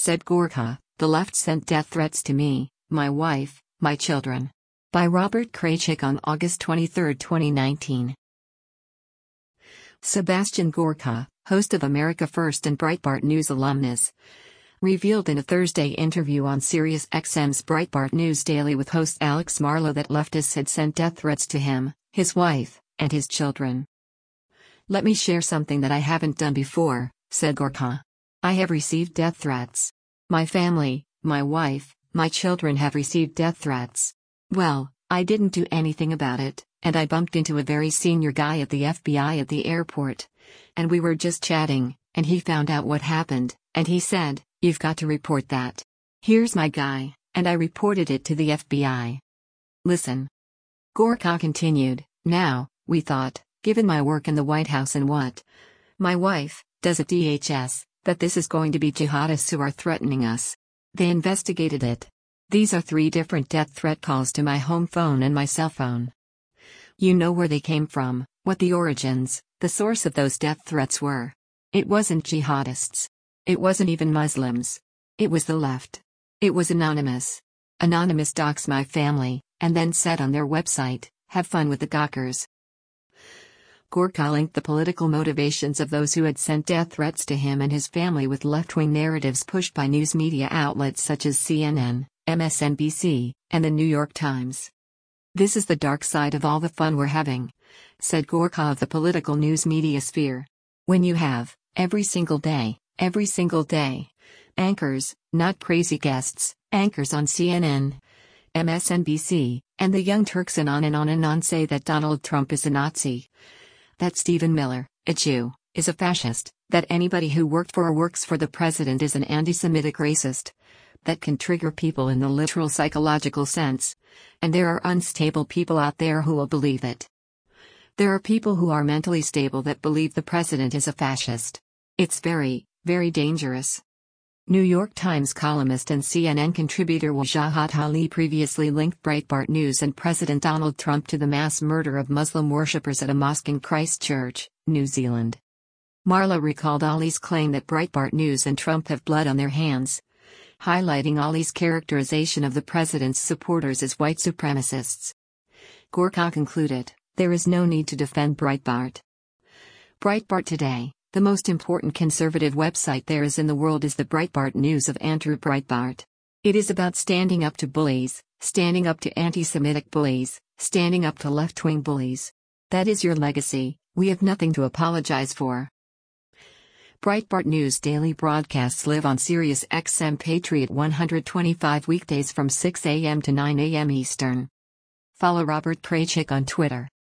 said Gorka, "The left sent death threats to me, my wife, my children." By Robert Kraychik on August 23, 2019. Sebastian Gorka, host of America First and Breitbart News alumnus, revealed in a Thursday interview on SiriusXM's Breitbart News Daily with host Alex Marlow that leftists had sent death threats to him, his wife, and his children. "Let me share something that I haven't done before," said Gorka. "I have received death threats. My family, my wife, my children have received death threats. Well, I didn't do anything about it, and I bumped into a very senior guy at the FBI at the airport. And we were just chatting, and he found out what happened, and he said, 'You've got to report that.' Here's my guy, and I reported it to the FBI." Listen. Gorka continued, "Now, we thought, given my work in the White House and what my wife does at DHS, that this is going to be jihadists who are threatening us. They investigated it. These are 3 different death threat calls to my home phone and my cell phone. You know where they came from, what the origins, the source of those death threats were. It wasn't jihadists. It wasn't even Muslims. It was the left. It was anonymous. Anonymous doxed my family, and then said on their website, 'Have fun with the Gawkers.'" Gorka linked the political motivations of those who had sent death threats to him and his family with left-wing narratives pushed by news media outlets such as CNN, MSNBC, and the New York Times. "This is the dark side of all the fun we're having," said Gorka of the political news media sphere. "When you have, every single day, anchors, not crazy guests, anchors on CNN, MSNBC, and the Young Turks and on say that Donald Trump is a Nazi, that Stephen Miller, a Jew, is a fascist, that anybody who worked for or works for the president is an anti-Semitic racist, that can trigger people in the literal psychological sense. And there are unstable people out there who will believe it. There are people who are mentally stable that believe the president is a fascist. It's very, very dangerous." New York Times columnist and CNN contributor Wajahat Ali previously linked Breitbart News and President Donald Trump to the mass murder of Muslim worshippers at a mosque in Christchurch, New Zealand. Marlow recalled Ali's claim that Breitbart News and Trump have blood on their hands, highlighting Ali's characterization of the president's supporters as white supremacists. Gorka concluded, "There is no need to defend Breitbart. Breitbart today, the most important conservative website there is in the world, is the Breitbart News of Andrew Breitbart. It is about standing up to bullies, standing up to anti-Semitic bullies, standing up to left-wing bullies. That is your legacy. We have nothing to apologize for." Breitbart News daily broadcasts live on SiriusXM Patriot 125 weekdays from 6 a.m. to 9 a.m. Eastern. Follow Robert Kraychik on Twitter.